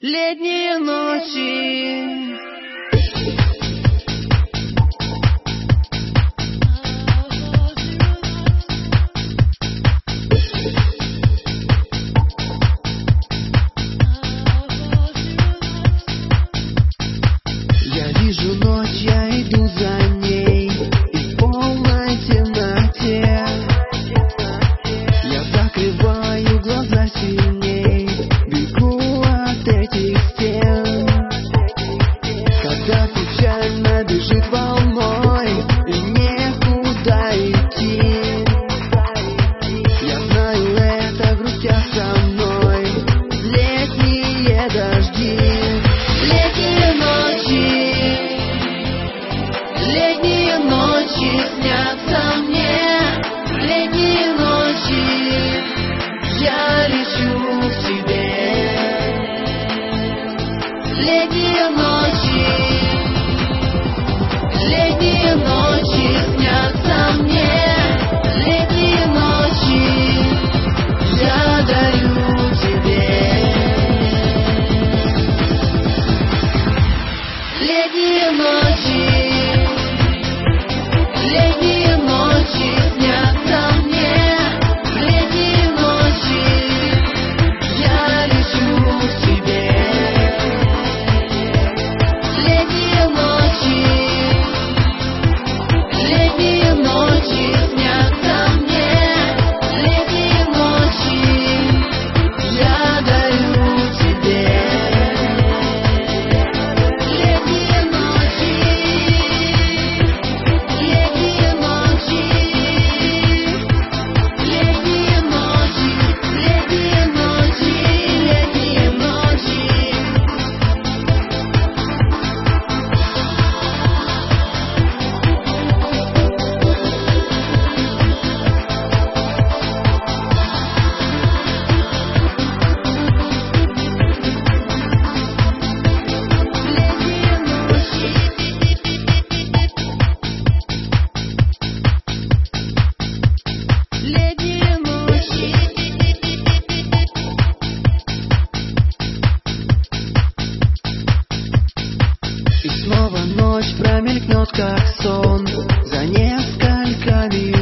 Летние ночи. Я вижу ночь, я иду за ней, и в полной темноте я закрываю глаза сильней, бегу от этих стен. Когда печально бежит волной и некуда идти, я знаю, это грустят со мной летние дожди. Летние ночи снятся мне, летние ночи, я лечу к тебе. Летние ночи снятся мне, летние ночи, я дарю тебе. Летние ночи. Летние ночи снятся мне, летние ночи, я лечу к тебе. Летние ночи снятся мне, летние ночи, я дарю тебе. Летние ночи. И снова ночь промелькнет, как сон, за несколько минут.